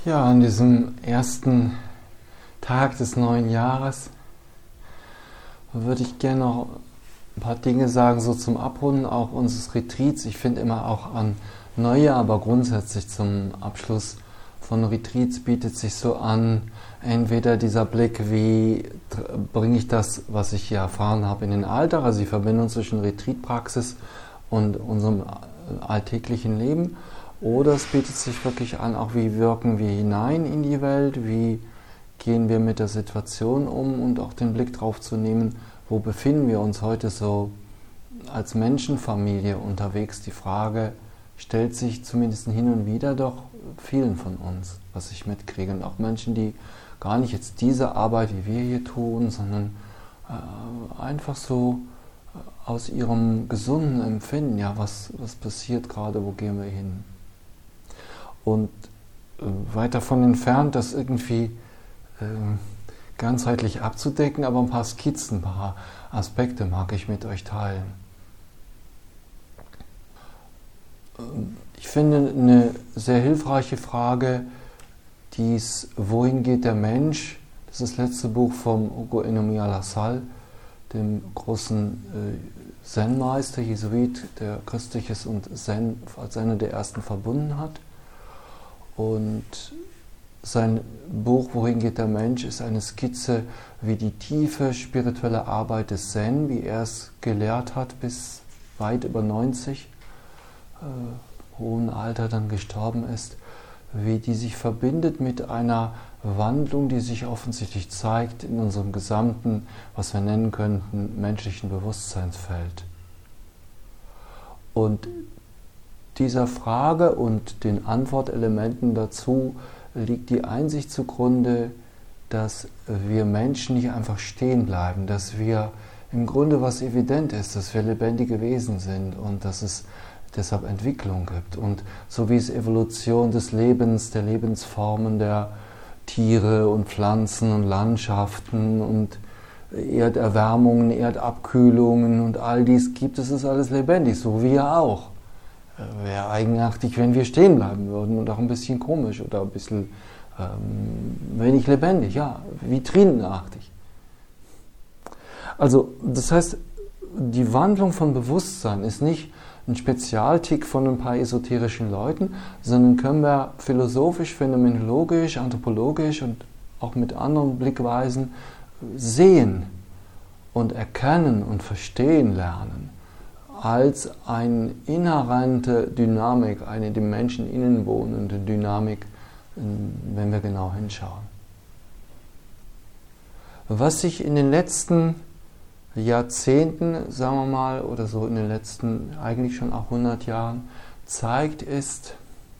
Ja, an diesem ersten Tag des neuen Jahres würde ich gerne noch ein paar Dinge sagen, so zum Abrunden auch unseres Retreats. Ich finde immer auch an Neujahr, aber grundsätzlich zum Abschluss von Retreats bietet sich so an, entweder dieser Blick, wie bringe ich das, was ich hier erfahren habe, in den Alltag, also die Verbindung zwischen Retreatpraxis und unserem alltäglichen Leben, oder es bietet sich wirklich an, auch wie wirken wir hinein in die Welt, wie gehen wir mit der Situation um und auch den Blick drauf zu nehmen, wo befinden wir uns heute so als Menschenfamilie unterwegs. Die Frage stellt sich zumindest hin und wieder doch vielen von uns, was ich mitkriege. Und auch Menschen, die gar nicht jetzt diese Arbeit, wie wir hier tun, sondern einfach so aus ihrem gesunden Empfinden, ja, was passiert gerade, wo gehen wir hin? Und weit davon entfernt, das irgendwie ganzheitlich abzudecken, aber ein paar Skizzen, ein paar Aspekte mag ich mit euch teilen. Ich finde eine sehr hilfreiche Frage, wohin geht der Mensch? Das ist das letzte Buch von Hugo Enomia Lassalle, dem großen Zen-Meister, Jesuit, der Christliches und Zen als einer der ersten verbunden hat. Und sein Buch Wohin geht der Mensch ist eine Skizze, wie die tiefe spirituelle Arbeit des Zen, wie er es gelehrt hat, bis weit über 90, hohen Alter dann gestorben ist, wie die sich verbindet mit einer Wandlung, die sich offensichtlich zeigt in unserem gesamten, was wir nennen könnten, menschlichen Bewusstseinsfeld. Und dieser Frage und den Antwortelementen dazu liegt die Einsicht zugrunde, dass wir Menschen nicht einfach stehen bleiben, dass wir im Grunde, was evident ist, dass wir lebendige Wesen sind und dass es deshalb Entwicklung gibt. Und so wie es Evolution des Lebens, der Lebensformen der Tiere und Pflanzen und Landschaften und Erderwärmungen, Erdabkühlungen und all dies gibt, es ist alles lebendig, so wie wir auch. Wäre eigenartig, wenn wir stehen bleiben würden und auch ein bisschen komisch oder ein bisschen wenig lebendig, ja, vitrinenartig. Also, das heißt, die Wandlung von Bewusstsein ist nicht ein Spezialtick von ein paar esoterischen Leuten, sondern können wir philosophisch, phänomenologisch, anthropologisch und auch mit anderen Blickweisen sehen und erkennen und verstehen lernen als eine inhärente Dynamik, eine dem Menschen innen wohnende Dynamik, wenn wir genau hinschauen. Was sich in den letzten Jahrzehnten, sagen wir mal, oder so in den letzten eigentlich schon auch 100 Jahren zeigt, ist,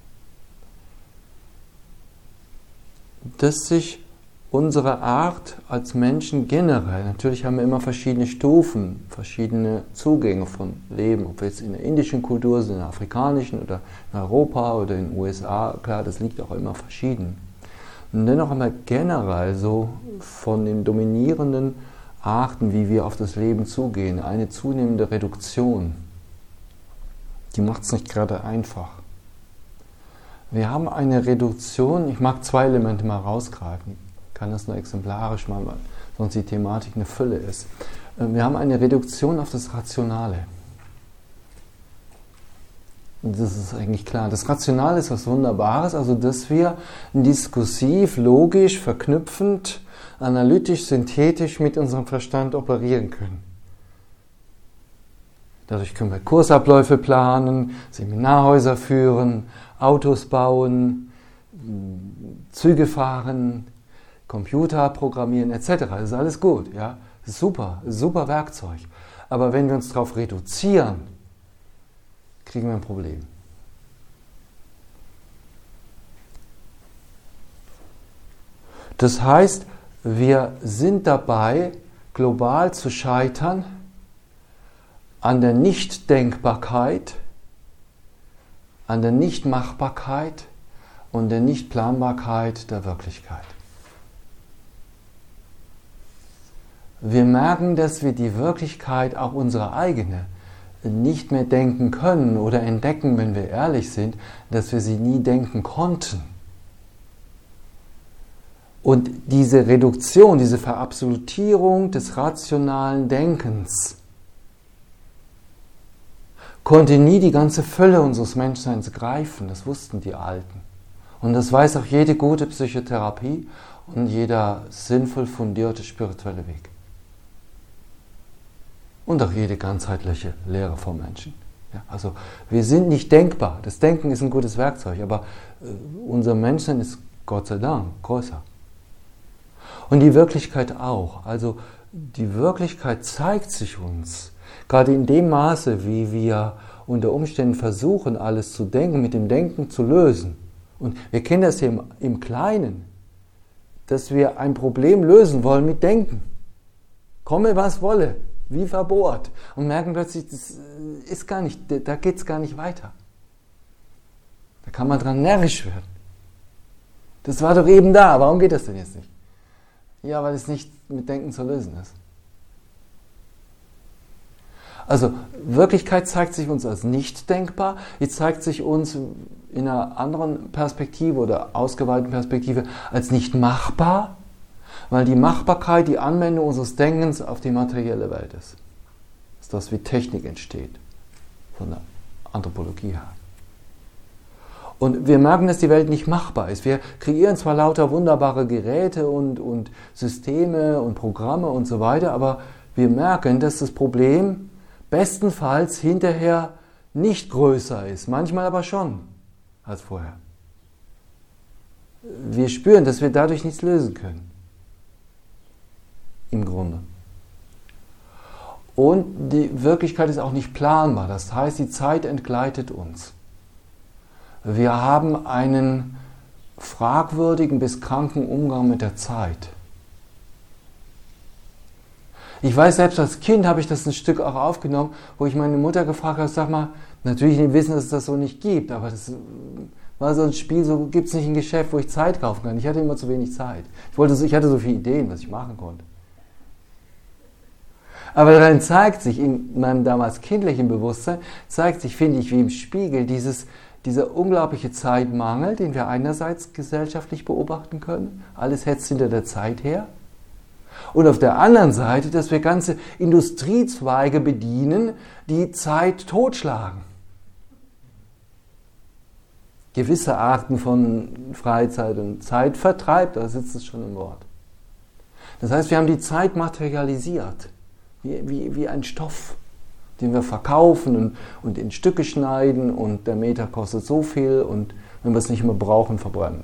dass sich unsere Art als Menschen generell, natürlich haben wir immer verschiedene Stufen, verschiedene Zugänge von Leben, ob wir jetzt in der indischen Kultur sind, in der afrikanischen oder in Europa oder in den USA, klar, das liegt auch immer verschieden. Und dennoch haben wir generell so von den dominierenden Arten, wie wir auf das Leben zugehen, eine zunehmende Reduktion. Die macht es nicht gerade einfach. Wir haben eine Reduktion, ich mag zwei Elemente mal rausgreifen, ich kann das nur exemplarisch mal, weil sonst die Thematik eine Fülle ist. Wir haben eine Reduktion auf das Rationale. Das ist eigentlich klar. Das Rationale ist was Wunderbares, also dass wir diskursiv, logisch, verknüpfend, analytisch, synthetisch mit unserem Verstand operieren können. Dadurch können wir Kursabläufe planen, Seminarhäuser führen, Autos bauen, Züge fahren, Computer programmieren etc. Das ist alles gut, ja? Das ist super Werkzeug. Aber wenn wir uns darauf reduzieren, kriegen wir ein Problem. Das heißt, wir sind dabei, global zu scheitern an der Nichtdenkbarkeit, an der Nichtmachbarkeit und der Nichtplanbarkeit der Wirklichkeit. Wir merken, dass wir die Wirklichkeit, auch unsere eigene, nicht mehr denken können oder entdecken, wenn wir ehrlich sind, dass wir sie nie denken konnten. Und diese Reduktion, diese Verabsolutierung des rationalen Denkens konnte nie die ganze Fülle unseres Menschseins greifen. Das wussten die Alten. Und das weiß auch jede gute Psychotherapie und jeder sinnvoll fundierte spirituelle Weg. Und auch jede ganzheitliche Lehre vom Menschen. Ja, also wir sind nicht denkbar. Das Denken ist ein gutes Werkzeug, aber unser Menschsein ist Gott sei Dank größer. Und die Wirklichkeit auch. Also die Wirklichkeit zeigt sich uns, gerade in dem Maße, wie wir unter Umständen versuchen, alles zu denken, mit dem Denken zu lösen. Und wir kennen das hier im Kleinen, dass wir ein Problem lösen wollen mit Denken. Komme, was wolle, wie verbohrt. Und merken plötzlich, das ist gar nicht, da geht es gar nicht weiter. Da kann man dran närrisch werden. Das war doch eben da, warum geht das denn jetzt nicht? Ja, weil es nicht mit Denken zu lösen ist. Also Wirklichkeit zeigt sich uns als nicht denkbar, sie zeigt sich uns in einer anderen Perspektive oder ausgeweiteten Perspektive als nicht machbar, weil die Machbarkeit die Anwendung unseres Denkens auf die materielle Welt ist. Das ist das, wie Technik entsteht, von der Anthropologie her. Und wir merken, dass die Welt nicht machbar ist. Wir kreieren zwar lauter wunderbare Geräte und Systeme und Programme und so weiter, aber wir merken, dass das Problem bestenfalls hinterher nicht größer ist, manchmal aber schon als vorher. Wir spüren, dass wir dadurch nichts lösen können. Im Grunde. Und die Wirklichkeit ist auch nicht planbar, das heißt, die Zeit entgleitet uns. Wir haben einen fragwürdigen bis kranken Umgang mit der Zeit. Ich weiß, selbst als Kind habe ich das ein Stück auch aufgenommen, wo ich meine Mutter gefragt habe, sag mal, natürlich nicht wissen, dass es das so nicht gibt, aber das war so ein Spiel, so gibt es nicht ein Geschäft, wo ich Zeit kaufen kann. Ich hatte immer zu wenig Zeit. Ich hatte so viele Ideen, was ich machen konnte. Aber darin zeigt sich, in meinem damals kindlichen Bewusstsein, zeigt sich, finde ich, wie im Spiegel, dieser unglaubliche Zeitmangel, den wir einerseits gesellschaftlich beobachten können, alles hetzt hinter der Zeit her, und auf der anderen Seite, dass wir ganze Industriezweige bedienen, die Zeit totschlagen. Gewisse Arten von Freizeit und Zeitvertreib, da sitzt es schon im Wort. Das heißt, wir haben die Zeit materialisiert, wie ein Stoff, den wir verkaufen und in Stücke schneiden und der Meter kostet so viel und wenn wir es nicht mehr brauchen, verbrennen.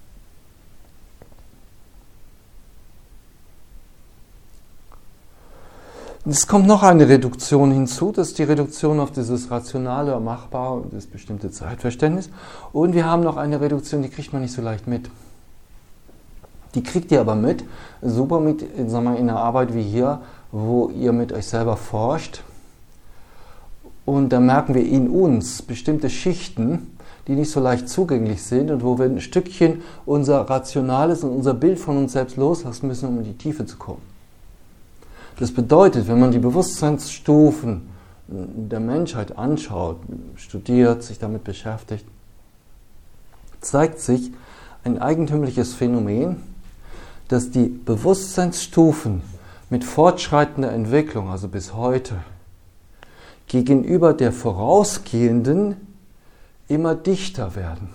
Es kommt noch eine Reduktion hinzu, das ist die Reduktion auf dieses rationale, machbare, das bestimmte Zeitverständnis. Und wir haben noch eine Reduktion, die kriegt man nicht so leicht mit. Die kriegt ihr aber mit, super mit, sagen wir, in einer Arbeit wie hier, wo ihr mit euch selber forscht. Und da merken wir in uns bestimmte Schichten, die nicht so leicht zugänglich sind und wo wir ein Stückchen unser Rationales und unser Bild von uns selbst loslassen müssen, um in die Tiefe zu kommen. Das bedeutet, wenn man die Bewusstseinsstufen der Menschheit anschaut, studiert, sich damit beschäftigt, zeigt sich ein eigentümliches Phänomen, dass die Bewusstseinsstufen mit fortschreitender Entwicklung, also bis heute, gegenüber der vorausgehenden immer dichter werden.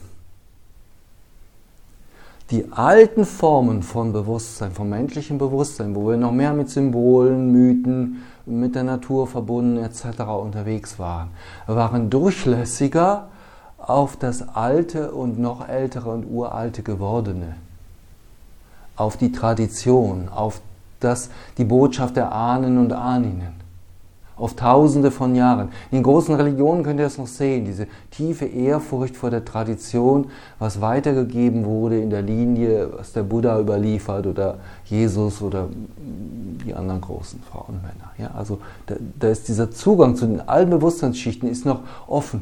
Die alten Formen von Bewusstsein, vom menschlichen Bewusstsein, wo wir noch mehr mit Symbolen, Mythen, mit der Natur verbunden etc. unterwegs waren durchlässiger auf das Alte und noch Ältere und Uralte Gewordene, auf die Tradition, auf die Botschaft der Ahnen und Ahninnen, auf Tausende von Jahren. In den großen Religionen könnt ihr das noch sehen, diese tiefe Ehrfurcht vor der Tradition, was weitergegeben wurde in der Linie, was der Buddha überliefert oder Jesus oder die anderen großen Frauen und Männer. Ja, also da ist dieser Zugang zu den alten Bewusstseinsschichten ist noch offen.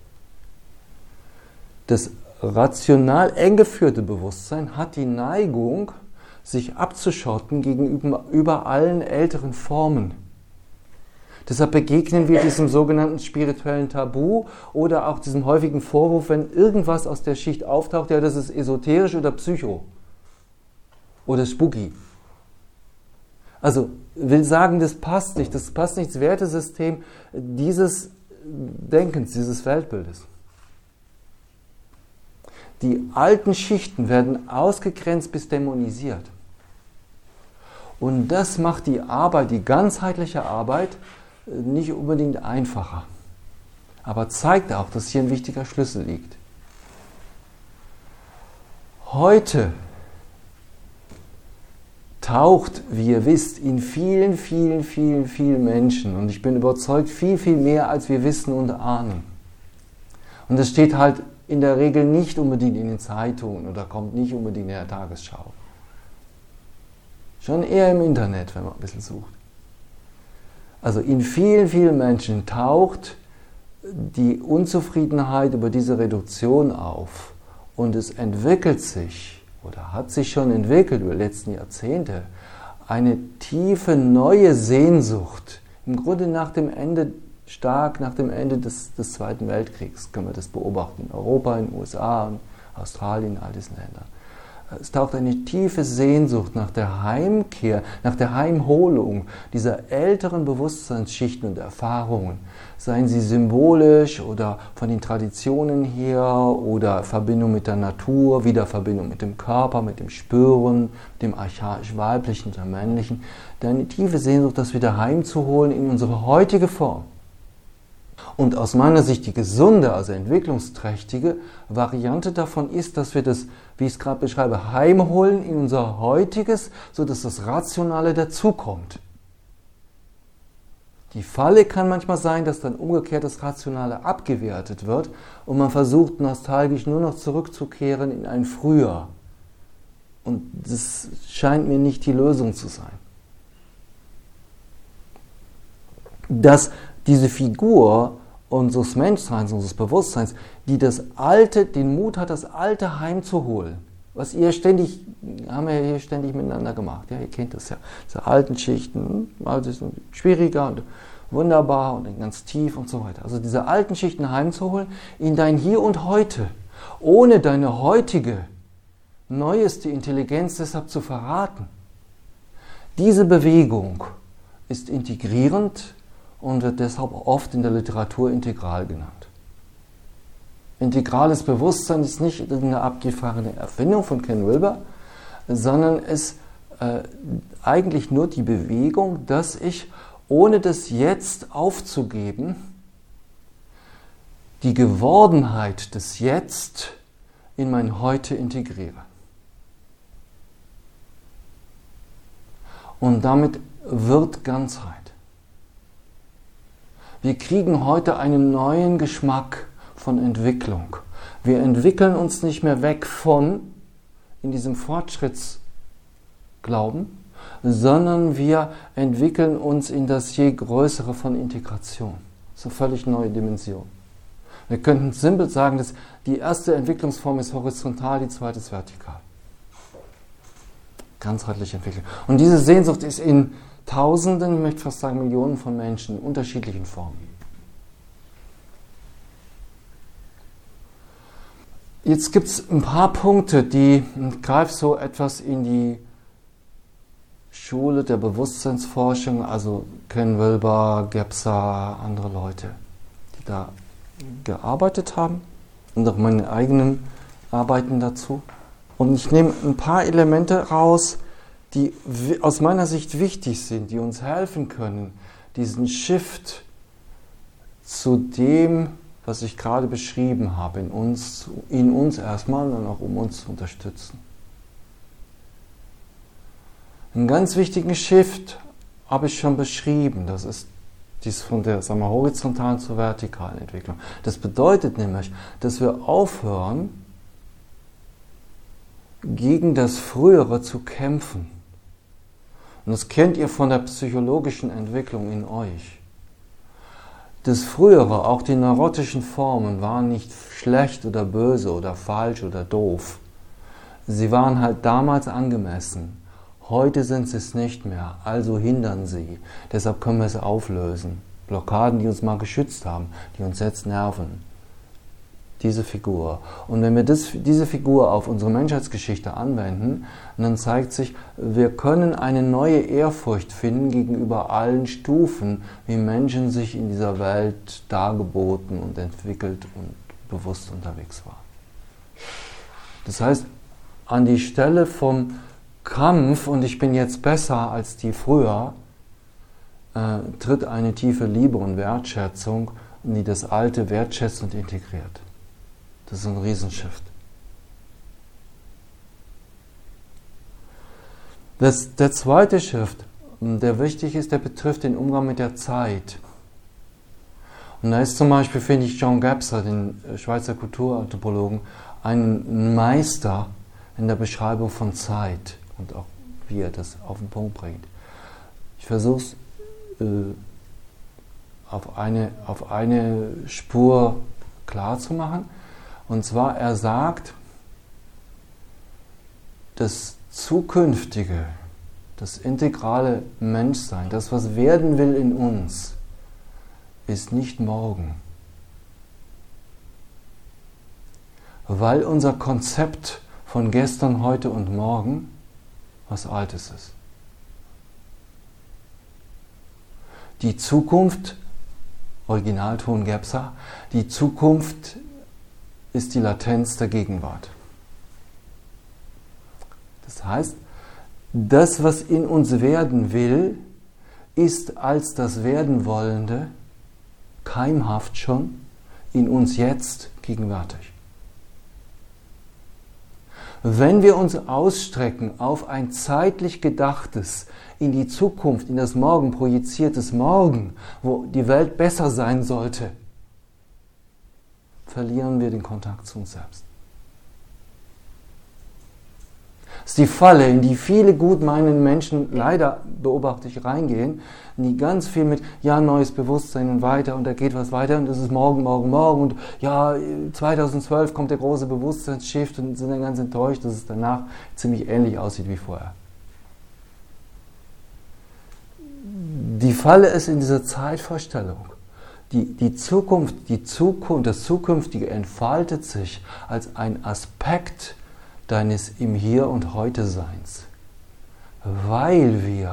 Das rational eng geführte Bewusstsein hat die Neigung, sich abzuschotten gegenüber allen älteren Formen. Deshalb begegnen wir diesem sogenannten spirituellen Tabu oder auch diesem häufigen Vorwurf, wenn irgendwas aus der Schicht auftaucht, ja, das ist esoterisch oder psycho. oder spooky. Also will sagen, das passt nicht ins Wertesystem dieses Denkens, dieses Weltbildes. Die alten Schichten werden ausgegrenzt bis dämonisiert. Und das macht die Arbeit, die ganzheitliche Arbeit, nicht unbedingt einfacher. Aber zeigt auch, dass hier ein wichtiger Schlüssel liegt. Heute taucht, wie ihr wisst, in vielen Menschen, und ich bin überzeugt, viel mehr, als wir wissen und ahnen. Und das steht halt in der Regel nicht unbedingt in den Zeitungen oder kommt nicht unbedingt in der Tagesschau. Schon eher im Internet, wenn man ein bisschen sucht. Also in vielen Menschen taucht die Unzufriedenheit über diese Reduktion auf und es entwickelt sich oder hat sich schon entwickelt über die letzten Jahrzehnte eine tiefe neue Sehnsucht, im Grunde nach dem Ende des Zweiten Weltkriegs können wir das beobachten, in Europa, in den USA, in Australien, in all diesen Ländern. Es taucht eine tiefe Sehnsucht nach der Heimkehr, nach der Heimholung dieser älteren Bewusstseinsschichten und Erfahrungen, seien sie symbolisch oder von den Traditionen her oder Verbindung mit der Natur, wieder Verbindung mit dem Körper, mit dem Spüren, dem archaisch-weiblichen und dem männlichen, eine tiefe Sehnsucht, das wieder heimzuholen in unsere heutige Form. Und aus meiner Sicht die gesunde, also entwicklungsträchtige Variante davon ist, dass wir das, wie ich es gerade beschreibe, heimholen in unser heutiges, sodass das Rationale dazukommt. Die Falle kann manchmal sein, dass dann umgekehrt das Rationale abgewertet wird und man versucht nostalgisch nur noch zurückzukehren in ein Früher. Und das scheint mir nicht die Lösung zu sein. Dass diese Figur unseres Menschseins, unseres Bewusstseins, die das Alte, den Mut hat, das Alte heimzuholen. Was haben wir hier ständig miteinander gemacht. Ja, ihr kennt das ja. Diese alten Schichten, alles schwieriger und wunderbar und ganz tief und so weiter. Also diese alten Schichten heimzuholen in dein Hier und Heute, ohne deine heutige, neueste Intelligenz deshalb zu verraten. Diese Bewegung ist integrierend und wird deshalb oft in der Literatur integral genannt. Integrales Bewusstsein ist nicht eine abgefahrene Erfindung von Ken Wilber, sondern ist eigentlich nur die Bewegung, dass ich, ohne das Jetzt aufzugeben, die Gewordenheit des Jetzt in mein Heute integriere. Und damit wird Ganzheit. Wir kriegen heute einen neuen Geschmack von Entwicklung. Wir entwickeln uns nicht mehr weg von, in diesem Fortschrittsglauben, sondern wir entwickeln uns in das je Größere von Integration. Das ist eine völlig neue Dimension. Wir könnten simpel sagen, dass die erste Entwicklungsform ist horizontal, die zweite ist vertikal. Ganzheitliche Entwicklung. Und diese Sehnsucht ist in Tausenden, ich möchte fast sagen Millionen von Menschen in unterschiedlichen Formen. Jetzt gibt es ein paar Punkte, die greifen so etwas in die Schule der Bewusstseinsforschung, also Ken Wilber, Gebser, andere Leute, die da gearbeitet haben und auch meine eigenen Arbeiten dazu. Und ich nehme ein paar Elemente raus, die aus meiner Sicht wichtig sind, die uns helfen können, diesen Shift zu dem, was ich gerade beschrieben habe, in uns erstmal und dann auch um uns zu unterstützen. Einen ganz wichtigen Shift habe ich schon beschrieben, das ist dies von der horizontalen zur vertikalen Entwicklung. Das bedeutet nämlich, dass wir aufhören, gegen das Frühere zu kämpfen. Und das kennt ihr von der psychologischen Entwicklung in euch. Das Frühere, auch die neurotischen Formen, waren nicht schlecht oder böse oder falsch oder doof. Sie waren halt damals angemessen. Heute sind sie es nicht mehr, also hindern sie. Deshalb können wir es auflösen. Blockaden, die uns mal geschützt haben, die uns jetzt nerven, diese Figur. Und wenn wir diese Figur auf unsere Menschheitsgeschichte anwenden, dann zeigt sich, wir können eine neue Ehrfurcht finden gegenüber allen Stufen, wie Menschen sich in dieser Welt dargeboten und entwickelt und bewusst unterwegs waren. Das heißt, an die Stelle vom Kampf und ich bin jetzt besser als die früher, tritt eine tiefe Liebe und Wertschätzung, die das Alte wertschätzt und integriert. Das ist ein Riesenshift. Der zweite Shift, der wichtig ist, der betrifft den Umgang mit der Zeit. Und da ist zum Beispiel, finde ich, John Gebser, den Schweizer Kulturanthropologen, ein Meister in der Beschreibung von Zeit und auch wie er das auf den Punkt bringt. Ich versuche es auf eine Spur klar zu machen. Und zwar, er sagt, das Zukünftige, das integrale Menschsein, das, was werden will in uns, ist nicht morgen. Weil unser Konzept von gestern, heute und morgen was Altes ist. Die Zukunft, Originalton Gebser, die Zukunft ist die Latenz der Gegenwart. Das heißt, das, was in uns werden will, ist als das Werdenwollende keimhaft schon in uns jetzt gegenwärtig. Wenn wir uns ausstrecken auf ein zeitlich gedachtes, in die Zukunft, in das Morgen projiziertes Morgen, wo die Welt besser sein sollte, verlieren wir den Kontakt zu uns selbst. Das ist die Falle, in die viele gut meinende Menschen, leider beobachte ich, reingehen, die ganz viel mit, ja, neues Bewusstsein und weiter und da geht was weiter und das ist morgen und ja, 2012 kommt der große Bewusstseinsshift und sind dann ganz enttäuscht, dass es danach ziemlich ähnlich aussieht wie vorher. Die Falle ist in dieser Zeitvorstellung. Das Zukünftige entfaltet sich als ein Aspekt deines im Hier und Heute Seins. Weil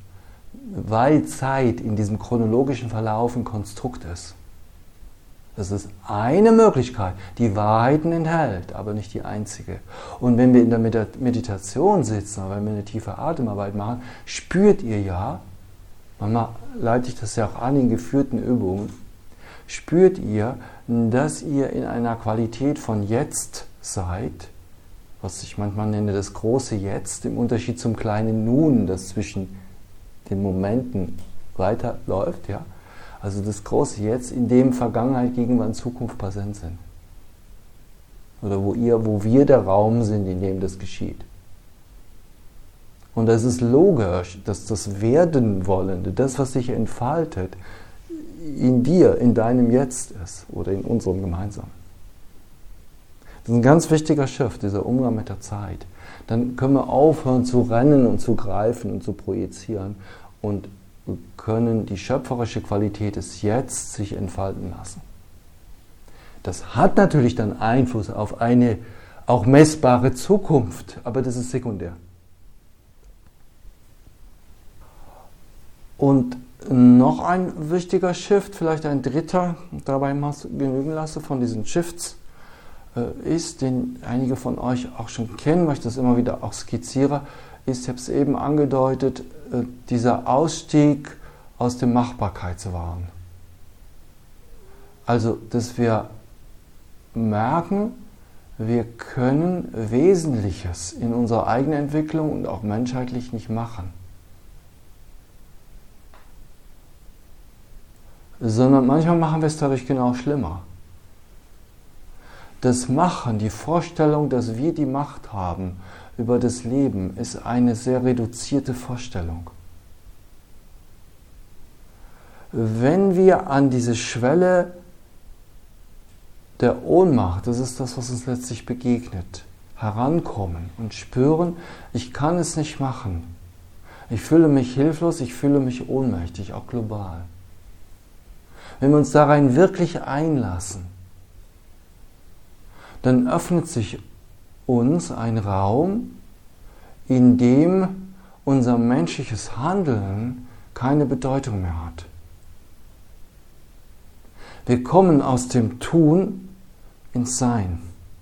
Zeit in diesem chronologischen Verlauf ein Konstrukt ist. Das ist eine Möglichkeit, die Wahrheiten enthält, aber nicht die einzige. Und wenn wir in der Meditation sitzen, oder wenn wir eine tiefe Atemarbeit machen, spürt ihr ja, manchmal leite ich das ja auch an in geführten Übungen, spürt ihr, dass ihr in einer Qualität von Jetzt seid, was ich manchmal nenne das große Jetzt, im Unterschied zum kleinen Nun, das zwischen den Momenten weiterläuft, ja. Also das große Jetzt, in dem Vergangenheit, Gegenwart und Zukunft präsent sind. Oder wo wir der Raum sind, in dem das geschieht. Und das ist logisch, dass das Werdenwollende, das, was sich entfaltet, in dir, in deinem Jetzt ist oder in unserem gemeinsamen. Das ist ein ganz wichtiger Shift, dieser Umgang mit der Zeit. Dann können wir aufhören zu rennen und zu greifen und zu projizieren und können die schöpferische Qualität des Jetzt sich entfalten lassen. Das hat natürlich dann Einfluss auf eine auch messbare Zukunft, aber das ist sekundär. Und noch ein wichtiger Shift, vielleicht ein dritter, dabei genügen lasse von diesen Shifts, ist, den einige von euch auch schon kennen, weil ich das immer wieder auch skizziere, ist, ich habe es eben angedeutet, dieser Ausstieg aus dem Machbarkeitswahn. Also, dass wir merken, wir können Wesentliches in unserer eigenen Entwicklung und auch menschheitlich nicht machen. Sondern manchmal machen wir es dadurch genau schlimmer. Das Machen, die Vorstellung, dass wir die Macht haben über das Leben, ist eine sehr reduzierte Vorstellung. Wenn wir an diese Schwelle der Ohnmacht, das ist das, was uns letztlich begegnet, herankommen und spüren, ich kann es nicht machen. Ich fühle mich hilflos, ich fühle mich ohnmächtig, auch global. Wenn wir uns da rein wirklich einlassen, dann öffnet sich uns ein Raum, in dem unser menschliches Handeln keine Bedeutung mehr hat. Wir kommen aus dem Tun ins Sein.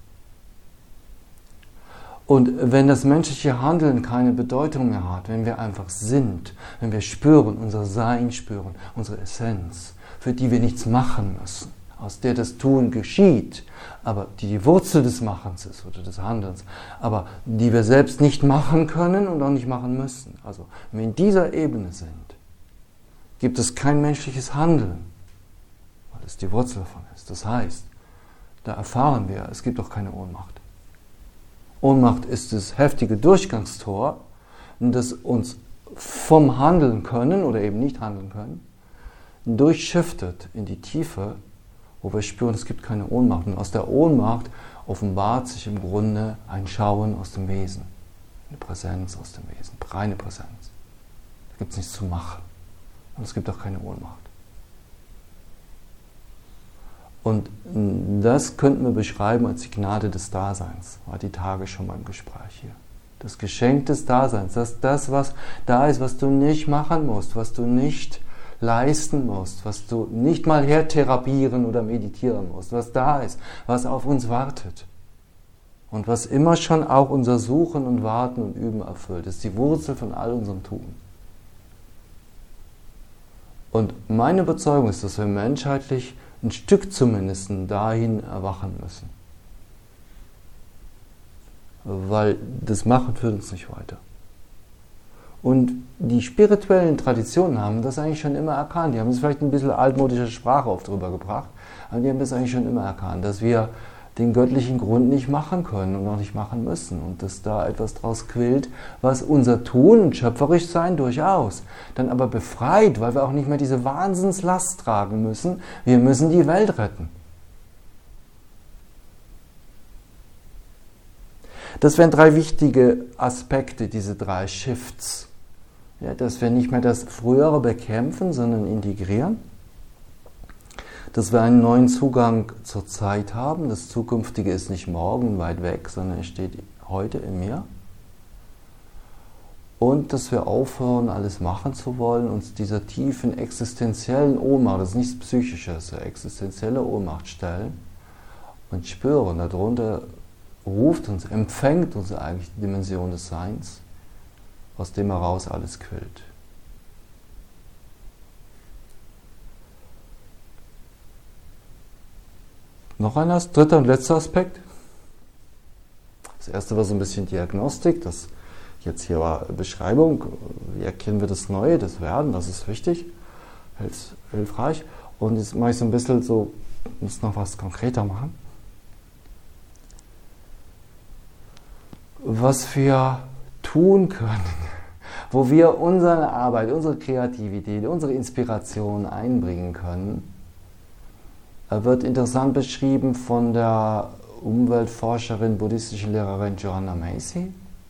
Und wenn das menschliche Handeln keine Bedeutung mehr hat, wenn wir einfach sind, wenn wir spüren, unser Sein spüren, unsere Essenz, für die wir nichts machen müssen, aus der das Tun geschieht, aber die Wurzel des Machens ist oder des Handelns, aber die wir selbst nicht machen können und auch nicht machen müssen. Also wenn wir in dieser Ebene sind, gibt es kein menschliches Handeln, weil es die Wurzel davon ist. Das heißt, da erfahren wir, es gibt auch keine Ohnmacht. Ohnmacht ist das heftige Durchgangstor, das uns vom Handeln können oder eben nicht handeln können, durchschiftet in die Tiefe, wo wir spüren, es gibt keine Ohnmacht. Und aus der Ohnmacht offenbart sich im Grunde ein Schauen aus dem Wesen, eine Präsenz aus dem Wesen, reine Präsenz. Da gibt es nichts zu machen und es gibt auch keine Ohnmacht. Und das könnten wir beschreiben als die Gnade des Daseins. War die Tage schon beim Gespräch hier. Das Geschenk des Daseins, das, was da ist, was du nicht machen musst, was du nicht leisten musst, was du nicht mal hertherapieren oder meditieren musst, was da ist, was auf uns wartet. Und was immer schon auch unser Suchen und Warten und Üben erfüllt, ist die Wurzel von all unserem Tun. Und meine Überzeugung ist, dass wir menschheitlich ein Stück zumindest dahin erwachen müssen. Weil das Machen führt uns nicht weiter. Und die spirituellen Traditionen haben das eigentlich schon immer erkannt. Die haben es vielleicht ein bisschen altmodische Sprache oft drüber gebracht, aber die haben das eigentlich schon immer erkannt, dass wir den göttlichen Grund nicht machen können und auch nicht machen müssen und dass da etwas draus quillt, was unser Tun und schöpferisch sein durchaus, dann aber befreit, weil wir auch nicht mehr diese Wahnsinnslast tragen müssen. Wir müssen die Welt retten. Das wären 3 wichtige Aspekte, diese 3 Shifts. Ja, dass wir nicht mehr das Frühere bekämpfen, sondern integrieren. Dass wir einen neuen Zugang zur Zeit haben. Das Zukünftige ist nicht morgen weit weg, sondern es steht heute in mir. Und dass wir aufhören, alles machen zu wollen, uns dieser tiefen existenziellen Ohnmacht, das ist nichts Psychisches, existenzielle Ohnmacht stellen und spüren, darunter ruft uns, empfängt uns eigentlich die Dimension des Seins, aus dem heraus alles quillt. Noch ein dritter und letzter Aspekt. Das erste war so ein bisschen Diagnostik, das jetzt hier war Beschreibung, wie erkennen wir das Neue, das Werden, das ist wichtig, hilfreich. Und jetzt mache ich so ein bisschen so, muss noch was konkreter machen. Was wir tun können, wo wir unsere Arbeit, unsere Kreativität, unsere Inspiration einbringen können, wird interessant beschrieben von der Umweltforscherin, buddhistischen Lehrerin Joanna Macy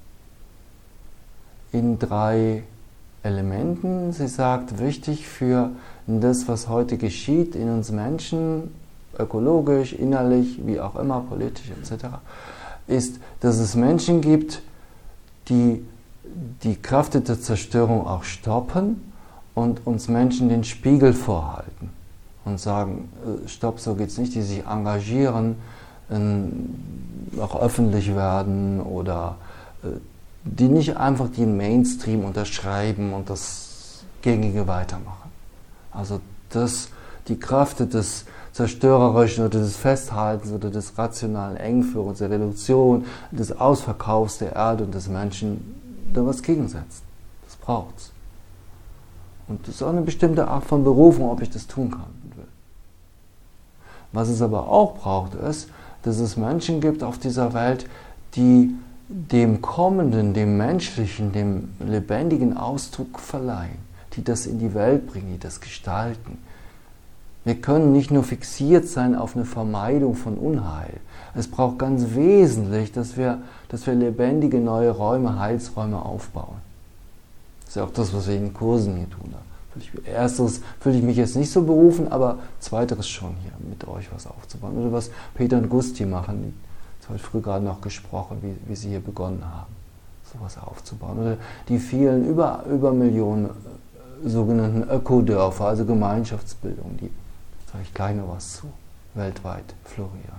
in 3 Elementen. Sie sagt, wichtig für das, was heute geschieht in uns Menschen, ökologisch, innerlich, wie auch immer, politisch etc., ist, dass es Menschen gibt, die die Kraft der Zerstörung auch stoppen und uns Menschen den Spiegel vorhalten und sagen, stopp, so geht's nicht, die sich engagieren, auch öffentlich werden oder die nicht einfach den Mainstream unterschreiben und das Gängige weitermachen. Also die Kraft des Zerstörerischen oder des Festhaltens oder des rationalen Engführens, der Reduktion, des Ausverkaufs der Erde und des Menschen, da was gegensetzt. Das braucht's. Und das ist auch eine bestimmte Art von Berufung, ob ich das tun kann und will. Was es aber auch braucht, ist, dass es Menschen gibt auf dieser Welt, die dem Kommenden, dem Menschlichen, dem lebendigen Ausdruck verleihen, die das in die Welt bringen, die das gestalten. Wir können nicht nur fixiert sein auf eine Vermeidung von Unheil. Es braucht ganz wesentlich, dass wir lebendige neue Räume, Heilsräume aufbauen. Das ist ja auch das, was wir in den Kursen hier tun. Ersteres fühle ich mich jetzt nicht so berufen, aber zweiteres schon hier, mit euch was aufzubauen. Oder was Peter und Gusti machen, Ich habe heute früh gerade noch gesprochen, wie sie hier begonnen haben, sowas aufzubauen. Oder die vielen über Millionen sogenannten Ökodörfer, also Gemeinschaftsbildungen, die, da sage ich gleich noch was zu, weltweit florieren.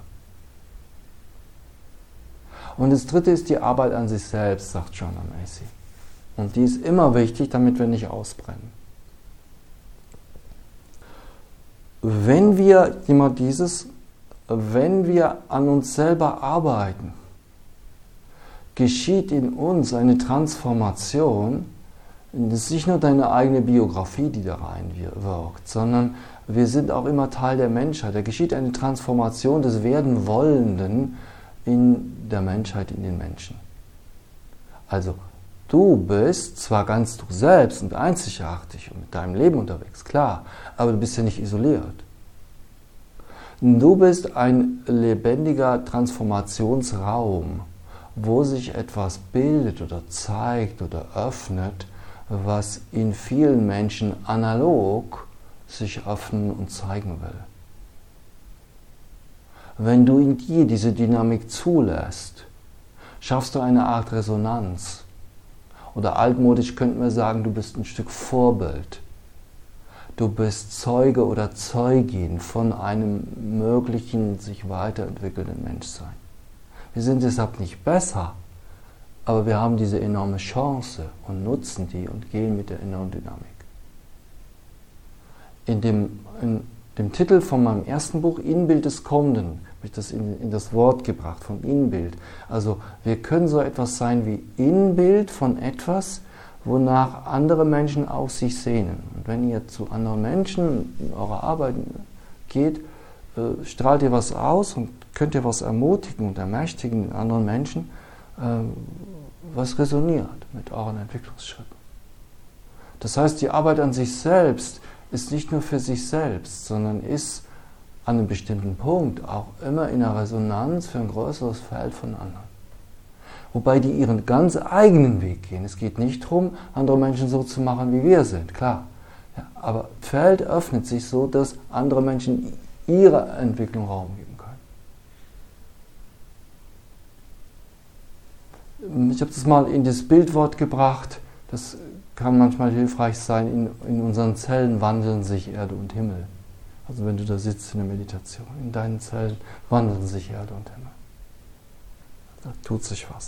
Und das dritte ist die Arbeit an sich selbst, sagt Jonna Macy. Und die ist immer wichtig, damit wir nicht ausbrennen. Wenn wir an uns selber arbeiten, geschieht in uns eine Transformation. Das ist nicht nur deine eigene Biografie, die da reinwirkt, sondern wir sind auch immer Teil der Menschheit. Da geschieht eine Transformation des Werdenwollenden in der Menschheit, in den Menschen. Also, du bist zwar ganz du selbst und einzigartig und mit deinem Leben unterwegs, klar, aber du bist ja nicht isoliert. Du bist ein lebendiger Transformationsraum, wo sich etwas bildet oder zeigt oder öffnet, was in vielen Menschen analog sich öffnen und zeigen will. Wenn du in dir diese Dynamik zulässt, schaffst du eine Art Resonanz. Oder altmodisch könnten wir sagen, du bist ein Stück Vorbild. Du bist Zeuge oder Zeugin von einem möglichen, sich weiterentwickelnden Menschsein. Wir sind deshalb nicht besser, aber wir haben diese enorme Chance und nutzen die und gehen mit der inneren Dynamik. In dem Titel von meinem ersten Buch, Innenbild des Kommenden, habe ich das in das Wort gebracht, vom Innenbild. Also wir können so etwas sein wie Innenbild von etwas, wonach andere Menschen auch sich sehnen. Und wenn ihr zu anderen Menschen in eurer Arbeit geht, strahlt ihr was aus und könnt ihr was ermutigen und ermächtigen in anderen Menschen, was resoniert mit euren Entwicklungsschritten. Das heißt, die Arbeit an sich selbst ist nicht nur für sich selbst, sondern ist an einem bestimmten Punkt auch immer in einer Resonanz für ein größeres Feld von anderen. Wobei die ihren ganz eigenen Weg gehen. Es geht nicht darum, andere Menschen so zu machen, wie wir sind, klar. Ja, aber das Feld öffnet sich so, dass andere Menschen ihrer Entwicklung Raum geben können. Ich habe das mal in das Bildwort gebracht, das kann manchmal hilfreich sein, in unseren Zellen wandeln sich Erde und Himmel. Also wenn du da sitzt in der Meditation, in deinen Zellen wandeln sich Erde und Himmel. Da tut sich was.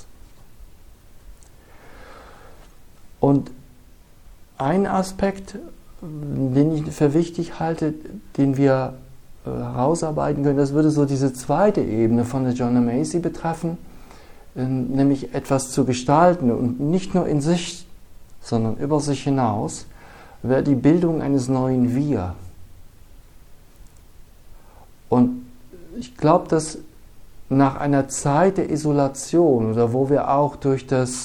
Und ein Aspekt, den ich für wichtig halte, den wir herausarbeiten können, das würde so diese zweite Ebene von der Jonna Macy betreffen, nämlich etwas zu gestalten und nicht nur in sich, sondern über sich hinaus, wäre die Bildung eines neuen Wir. Und ich glaube, dass nach einer Zeit der Isolation oder wo wir auch durch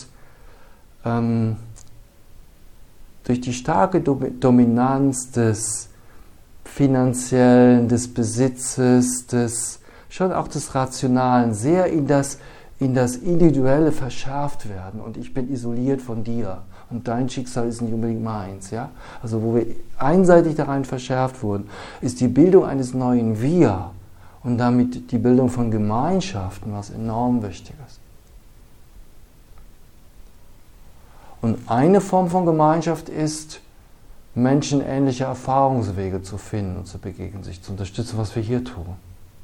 die starke Dominanz des Finanziellen, des Besitzes, schon auch des Rationalen sehr in das Individuelle verschärft werden und ich bin isoliert von dir und dein Schicksal ist nicht unbedingt meins. Ja? Also wo wir einseitig darein verschärft wurden, ist die Bildung eines neuen Wir und damit die Bildung von Gemeinschaften, was enorm wichtig ist. Und eine Form von Gemeinschaft ist, menschenähnliche Erfahrungswege zu finden und zu begegnen, sich zu unterstützen, was wir hier tun.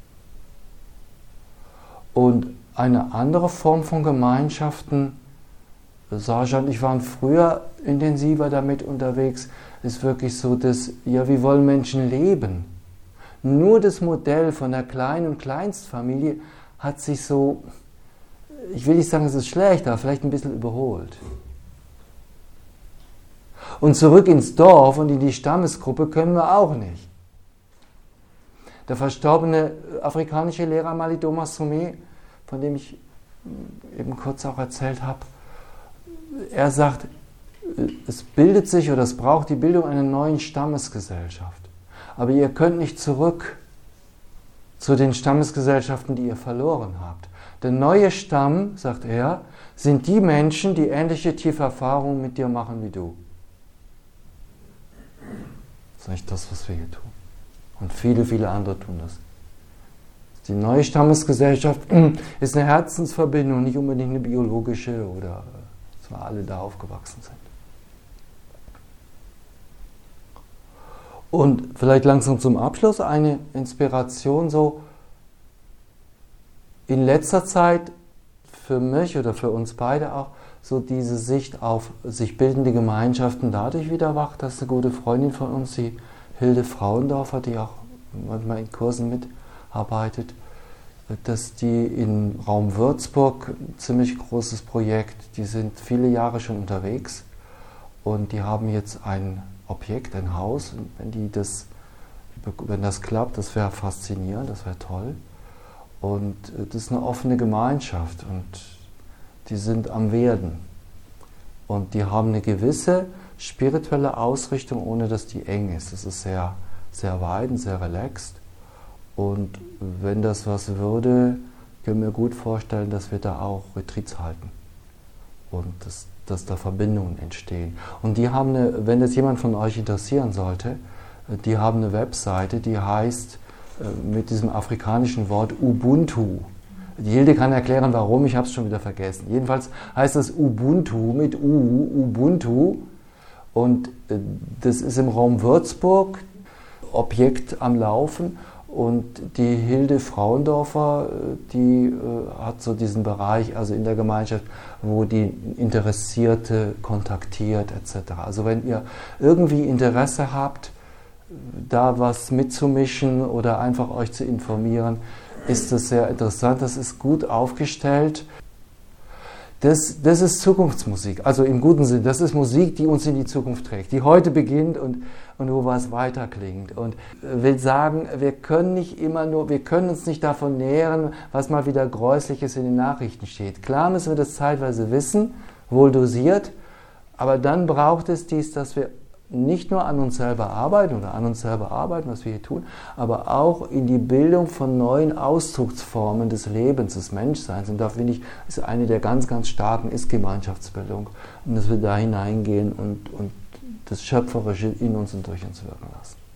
Und eine andere Form von Gemeinschaften, Sascha und ich waren früher intensiver damit unterwegs, ist wirklich so, dass, ja, wie wollen Menschen leben? Nur das Modell von der Klein- und Kleinstfamilie hat sich so, ich will nicht sagen, es ist schlecht, aber vielleicht ein bisschen überholt. Und zurück ins Dorf und in die Stammesgruppe können wir auch nicht. Der verstorbene afrikanische Lehrer Malidoma Somé, von dem ich eben kurz auch erzählt habe, er sagt, es bildet sich oder es braucht die Bildung einer neuen Stammesgesellschaft. Aber ihr könnt nicht zurück zu den Stammesgesellschaften, die ihr verloren habt. Der neue Stamm, sagt er, sind die Menschen, die ähnliche tiefe Erfahrungen mit dir machen wie du. Das ist eigentlich das, was wir hier tun. Und viele, viele andere tun das. die neue Stammesgesellschaft ist eine Herzensverbindung, nicht unbedingt eine biologische oder dass wir alle da aufgewachsen sind. Und vielleicht langsam zum Abschluss eine Inspiration so in letzter Zeit für mich oder für uns beide auch so diese Sicht auf sich bildende Gemeinschaften dadurch wieder wach, dass eine gute Freundin von uns, die Hilde Frauendorfer, die auch manchmal in Kursen mitarbeitet, dass die im Raum Würzburg ein ziemlich großes Projekt, die sind viele Jahre schon unterwegs und die haben jetzt ein Objekt, ein Haus, und wenn das klappt, das wäre faszinierend, das wäre toll. Und das ist eine offene Gemeinschaft und die sind am Werden. Und die haben eine gewisse spirituelle Ausrichtung, ohne dass die eng ist. Das ist sehr, sehr weit und sehr relaxed. Und wenn das was würde, können wir gut vorstellen, dass wir da auch Retreats halten. Und dass da Verbindungen entstehen. Und die haben wenn das jemand von euch interessieren sollte, die haben eine Webseite, die heißt mit diesem afrikanischen Wort Ubuntu. Die Hilde kann erklären, warum, ich habe es schon wieder vergessen. Jedenfalls heißt das Ubuntu mit U, Ubuntu. Und das ist im Raum Würzburg, Objekt am Laufen. Und die Hilde Frauendorfer, die hat so diesen Bereich, also in der Gemeinschaft, wo die Interessierte kontaktiert etc. Also wenn ihr irgendwie Interesse habt, da was mitzumischen oder einfach euch zu informieren, ist das sehr interessant. Das ist gut aufgestellt. Das ist Zukunftsmusik, also im guten Sinn. Das ist Musik, die uns in die Zukunft trägt, die heute beginnt und wo was weiter klingt. Und will sagen, wir können uns nicht davon nähren, was mal wieder Gräusliches in den Nachrichten steht. Klar müssen wir das zeitweise wissen, wohl dosiert, aber dann braucht es dass wir nicht nur an uns selber arbeiten, was wir hier tun, aber auch in die Bildung von neuen Ausdrucksformen des Lebens, des Menschseins. Und da finde ich, ist eine der ganz, ganz starken ist Gemeinschaftsbildung. Und dass wir da hineingehen und das Schöpferische in uns und durch uns wirken lassen.